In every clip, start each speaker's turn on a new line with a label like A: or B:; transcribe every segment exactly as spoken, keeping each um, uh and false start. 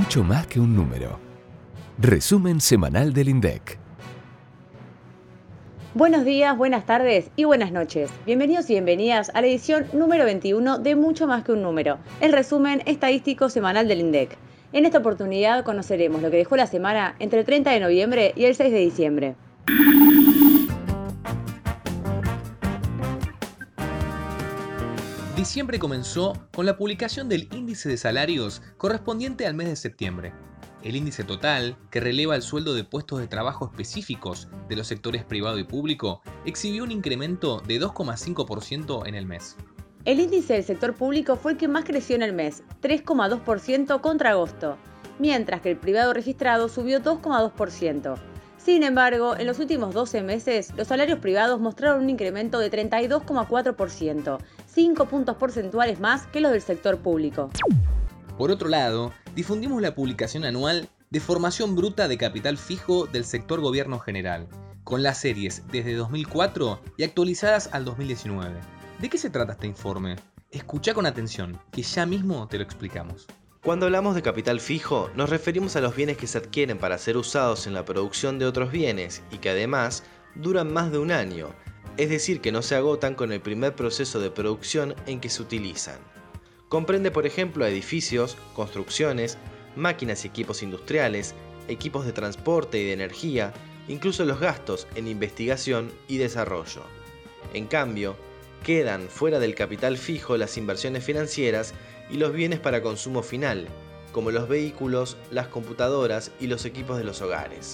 A: mucho más que un número. Resumen semanal del INDEC.
B: Buenos días, buenas tardes y buenas noches. Bienvenidos y bienvenidas a la edición número veintiuno de Mucho más que un número, el resumen estadístico semanal del INDEC. En esta oportunidad conoceremos lo que dejó la semana entre el treinta de noviembre y el seis de diciembre.
C: Diciembre comenzó con la publicación del índice de salarios correspondiente al mes de septiembre. El índice total, que releva el sueldo de puestos de trabajo específicos de los sectores privado y público, exhibió un incremento de dos coma cinco por ciento en el mes.
B: El índice del sector público fue el que más creció en el mes, tres coma dos por ciento contra agosto, mientras que el privado registrado subió dos coma dos por ciento. Sin embargo, en los últimos doce meses, los salarios privados mostraron un incremento de treinta y dos coma cuatro por ciento, cinco puntos porcentuales más que los del sector público.
C: Por otro lado, difundimos la publicación anual de formación bruta de capital fijo del sector gobierno general, con las series desde dos mil cuatro y actualizadas al dos mil diecinueve. ¿De qué se trata este informe? Escucha con atención, que ya mismo te lo explicamos.
D: Cuando hablamos de capital fijo, nos referimos a los bienes que se adquieren para ser usados en la producción de otros bienes y que además duran más de un año, es decir, que no se agotan con el primer proceso de producción en que se utilizan. Comprende, por ejemplo, a edificios, construcciones, máquinas y equipos industriales, equipos de transporte y de energía, incluso los gastos en investigación y desarrollo. En cambio, quedan fuera del capital fijo las inversiones financieras y los bienes para consumo final, como los vehículos, las computadoras y los equipos de los hogares.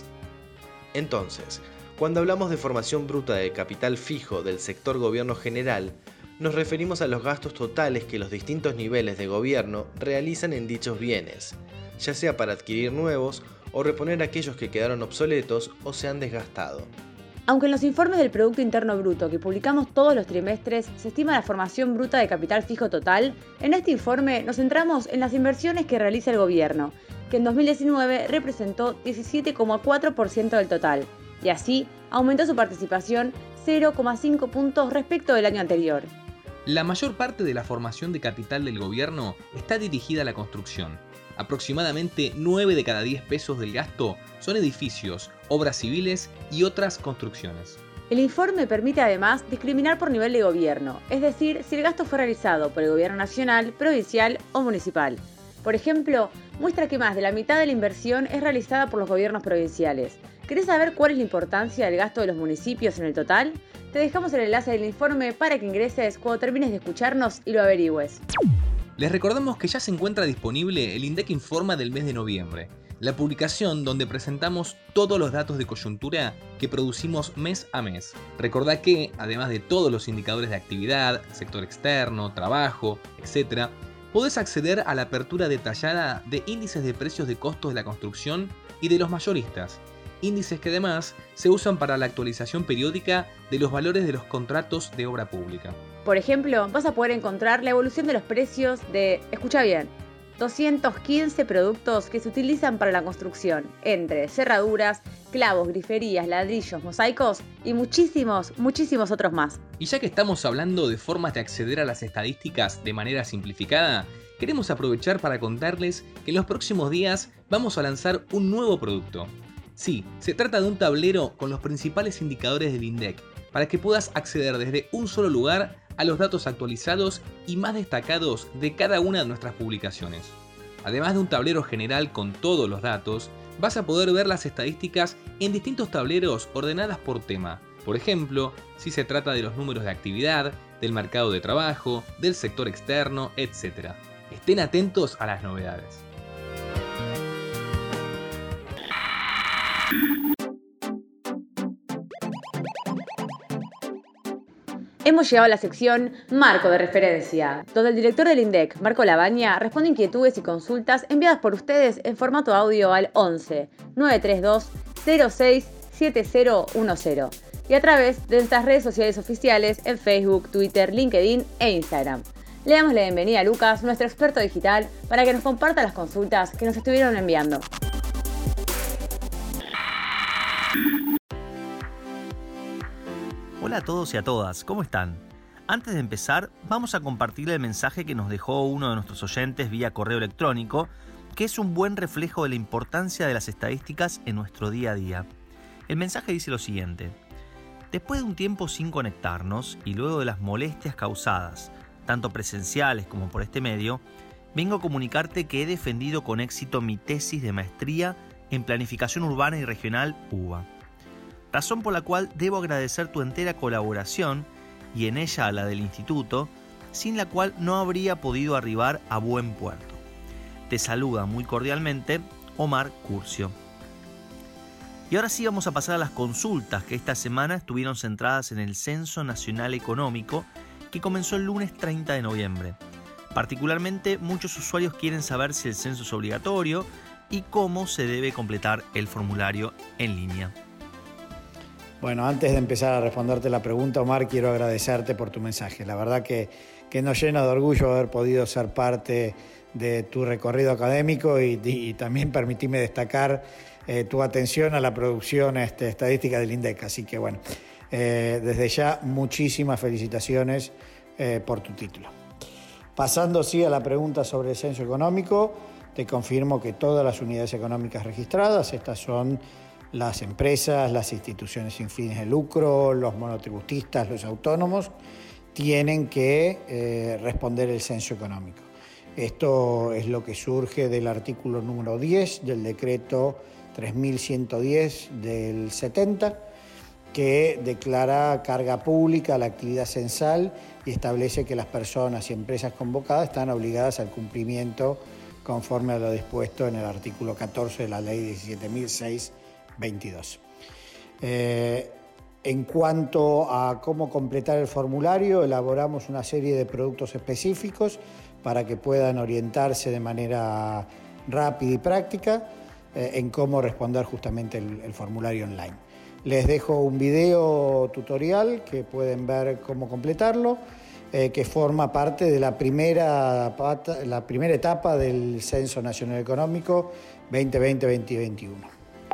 D: Entonces, cuando hablamos de formación bruta de capital fijo del sector gobierno general, nos referimos a los gastos totales que los distintos niveles de gobierno realizan en dichos bienes, ya sea para adquirir nuevos o reponer aquellos que quedaron obsoletos o se han desgastado.
B: Aunque en los informes del Producto Interno Bruto que publicamos todos los trimestres se estima la formación bruta de capital fijo total, en este informe nos centramos en las inversiones que realiza el gobierno, que en dos mil diecinueve representó diecisiete coma cuatro por ciento del total, y así aumentó su participación cero coma cinco puntos respecto del año anterior.
C: La mayor parte de la formación de capital del gobierno está dirigida a la construcción. Aproximadamente nueve de cada diez pesos del gasto son edificios, obras civiles y otras construcciones.
B: El informe permite además discriminar por nivel de gobierno, es decir, si el gasto fue realizado por el gobierno nacional, provincial o municipal. Por ejemplo, muestra que más de la mitad de la inversión es realizada por los gobiernos provinciales. ¿Querés saber cuál es la importancia del gasto de los municipios en el total? Te dejamos el enlace del informe para que ingreses cuando termines de escucharnos y lo averigües.
C: Les recordamos que ya se encuentra disponible el INDEC Informa del mes de noviembre, la publicación donde presentamos todos los datos de coyuntura que producimos mes a mes. Recordá que, además de todos los indicadores de actividad, sector externo, trabajo, etcétera, podés acceder a la apertura detallada de índices de precios de costos de la construcción y de los mayoristas, índices que además se usan para la actualización periódica de los valores de los contratos de obra pública.
B: Por ejemplo, vas a poder encontrar la evolución de los precios de, escucha bien, doscientos quince productos que se utilizan para la construcción, entre cerraduras, clavos, griferías, ladrillos, mosaicos y muchísimos, muchísimos otros más.
C: Y ya que estamos hablando de formas de acceder a las estadísticas de manera simplificada, queremos aprovechar para contarles que en los próximos días vamos a lanzar un nuevo producto. Sí, se trata de un tablero con los principales indicadores del INDEC, para que puedas acceder desde un solo lugar a los datos actualizados y más destacados de cada una de nuestras publicaciones. Además de un tablero general con todos los datos, vas a poder ver las estadísticas en distintos tableros ordenadas por tema. Por ejemplo, si se trata de los números de actividad, del mercado de trabajo, del sector externo, etcétera. Estén atentos a las novedades.
B: Hemos llegado a la sección Marco de Referencia, donde el director del INDEC, Marco Labaña, responde inquietudes y consultas enviadas por ustedes en formato audio al once, nueve tres dos, cero seis, siete cero uno cero y a través de nuestras redes sociales oficiales en Facebook, Twitter, LinkedIn e Instagram. Le damos la bienvenida a Lucas, nuestro experto digital, para que nos comparta las consultas que nos estuvieron enviando.
E: Hola a todos y a todas, ¿cómo están? Antes de empezar, vamos a compartir el mensaje que nos dejó uno de nuestros oyentes vía correo electrónico, que es un buen reflejo de la importancia de las estadísticas en nuestro día a día. El mensaje dice lo siguiente: después de un tiempo sin conectarnos y luego de las molestias causadas, tanto presenciales como por este medio, vengo a comunicarte que he defendido con éxito mi tesis de maestría en Planificación Urbana y Regional U B A. Razón por la cual debo agradecer tu entera colaboración y en ella a la del Instituto, sin la cual no habría podido arribar a buen puerto. Te saluda muy cordialmente Omar Curcio. Y ahora sí vamos a pasar a las consultas que esta semana estuvieron centradas en el Censo Nacional Económico que comenzó el lunes treinta de noviembre. Particularmente, muchos usuarios quieren saber si el censo es obligatorio y cómo se debe completar el formulario en línea.
F: Bueno, antes de empezar a responderte la pregunta, Omar, quiero agradecerte por tu mensaje. La verdad que, que nos llena de orgullo haber podido ser parte de tu recorrido académico y, y, y también permitirme destacar eh, tu atención a la producción este, estadística del INDEC. Así que bueno, eh, desde ya muchísimas felicitaciones eh, por tu título. Pasando sí a la pregunta sobre el censo económico, te confirmo que todas las unidades económicas registradas, estas son las empresas, las instituciones sin fines de lucro, los monotributistas, los autónomos, tienen que eh, responder el censo económico. Esto es lo que surge del artículo número diez del decreto tres mil ciento diez del setenta, que declara carga pública la actividad censal y establece que las personas y empresas convocadas están obligadas al cumplimiento conforme a lo dispuesto en el artículo catorce de la ley diecisiete mil seiscientos veintidós. Eh, en cuanto a cómo completar el formulario, elaboramos una serie de productos específicos para que puedan orientarse de manera rápida y práctica eh, en cómo responder justamente el, el formulario online. Les dejo un video tutorial que pueden ver cómo completarlo, eh, que forma parte de la primera, pata, la primera etapa del Censo Nacional Económico veinte veinte a veinte veintiuno.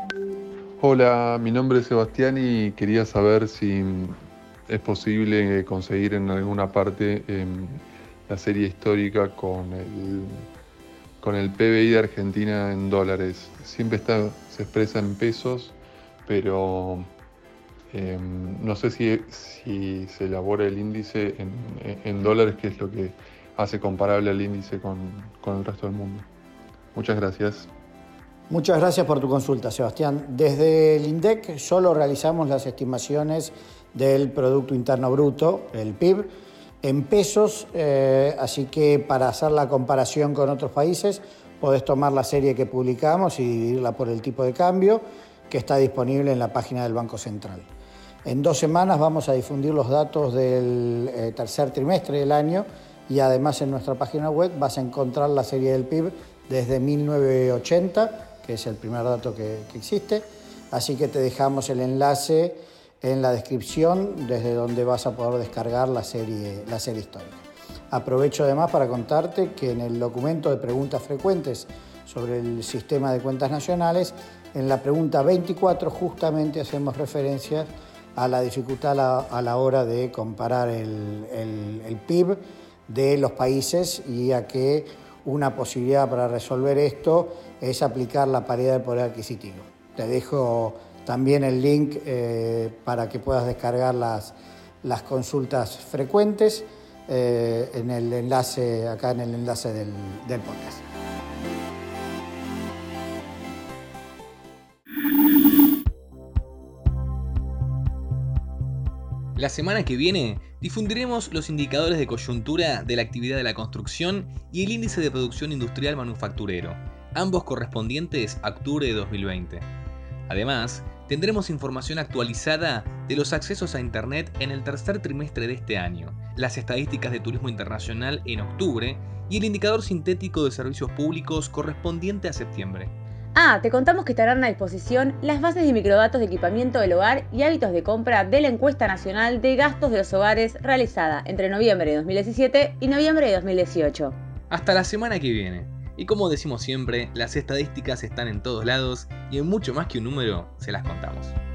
G: Hola, mi nombre es Sebastián y quería saber si es posible conseguir en alguna parte eh, la serie histórica con el, con el P B I de Argentina en dólares. Siempre está, se expresa en pesos, pero eh, no sé si, si se elabora el índice en, en dólares, que es lo que hace comparable al índice con, con el resto del mundo. Muchas gracias.
F: Muchas gracias por tu consulta, Sebastián. Desde el INDEC solo realizamos las estimaciones del Producto Interno Bruto, el P I B, en pesos, eh, así que para hacer la comparación con otros países podés tomar la serie que publicamos y dividirla por el tipo de cambio que está disponible en la página del Banco Central. En dos semanas vamos a difundir los datos del eh, tercer trimestre del año y además en nuestra página web vas a encontrar la serie del P I B desde mil novecientos ochenta, que es el primer dato que, que existe, así que te dejamos el enlace en la descripción desde donde vas a poder descargar la serie, la serie histórica. Aprovecho además para contarte que en el documento de preguntas frecuentes sobre el sistema de cuentas nacionales, en la pregunta veinticuatro justamente hacemos referencia a la dificultad a la, a la hora de comparar el, el, el P I B de los países y a que una posibilidad para resolver esto es aplicar la paridad de poder adquisitivo. Te dejo también el link eh, para que puedas descargar las, las consultas frecuentes eh, en el enlace, acá en el enlace del, del podcast.
C: La semana que viene difundiremos los indicadores de coyuntura de la actividad de la construcción y el índice de producción industrial manufacturero, ambos correspondientes a octubre de dos mil veinte. Además, tendremos información actualizada de los accesos a Internet en el tercer trimestre de este año, las estadísticas de turismo internacional en octubre y el indicador sintético de servicios públicos correspondiente a septiembre.
B: Ah, te contamos que estarán a disposición las bases de microdatos de equipamiento del hogar y hábitos de compra de la Encuesta Nacional de Gastos de los Hogares realizada entre noviembre de dos mil diecisiete y noviembre de dos mil dieciocho.
C: Hasta la semana que viene. Y como decimos siempre, las estadísticas están en todos lados y en mucho más que un número se las contamos.